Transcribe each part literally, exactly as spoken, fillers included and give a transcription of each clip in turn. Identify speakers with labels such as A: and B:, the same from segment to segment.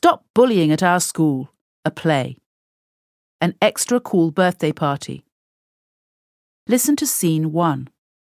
A: Stop Bullying at Our School, a play. An extra cool birthday party. Listen to scene one.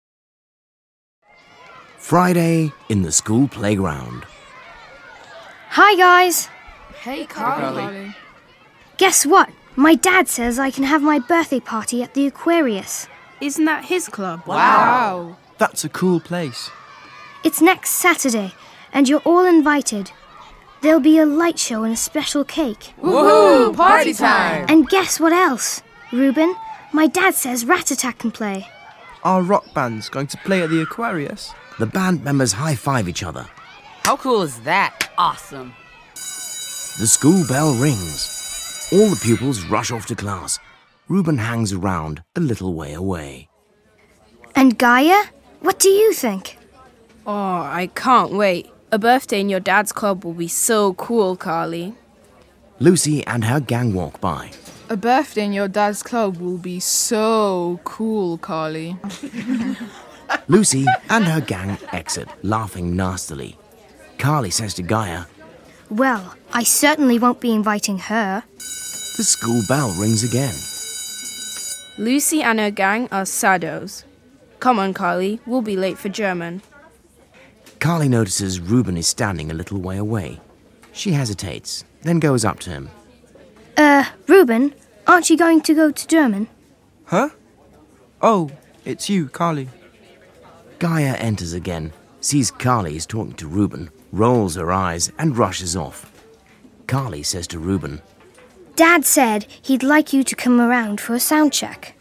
B: Friday in the school playground.
C: Hi guys!
D: Hey, Carly.
C: Guess what? My dad says I can have my birthday party at the Aquarius.
D: Isn't that his club?
E: Wow. That's a cool place.
C: It's next Saturday, and you're all invited. There'll be a light show and a special cake.
D: Woohoo! Party time!
C: And guess what else? Ruben, my dad says Rat Attack can play.
E: Our rock band's going to play at the Aquarius.
B: The band members high-five each other.
F: How cool is that? Awesome.
B: The school bell rings. All the pupils rush off to class. Ruben hangs around a little way away.
C: And Gaia, what do you think?
D: Oh, I can't wait. A birthday in your dad's club will be so cool, Carly.
B: Lucy and her gang walk by.
G: A birthday in your dad's club will be so cool, Carly.
B: Lucy and her gang exit, laughing nastily. Carly says to Gaia,
C: Well, I certainly won't be inviting her.
B: The school bell rings again.
D: Lucy and her gang are saddos. Come on, Carly, we'll be late for German.
B: Carly notices Ruben is standing a little way away. She hesitates, then goes up to him.
C: Uh, Ruben, aren't you going to go to German?
E: Huh? Oh, it's you, Carly.
B: Gaia enters again, sees Carly is talking to Ruben, rolls her eyes and rushes off. Carly says to Ruben,
C: Dad said he'd like you to come around for a sound check.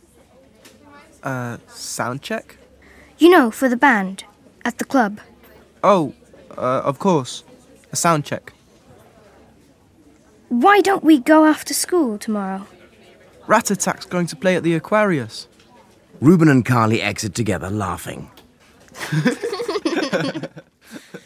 E: Uh, sound check?
C: You know, for the band, at the club.
E: Oh, uh, of course. A sound check.
C: Why don't we go after school tomorrow?
E: Rat Attack's going to play at the Aquarius.
B: Ruben and Carly exit together, laughing.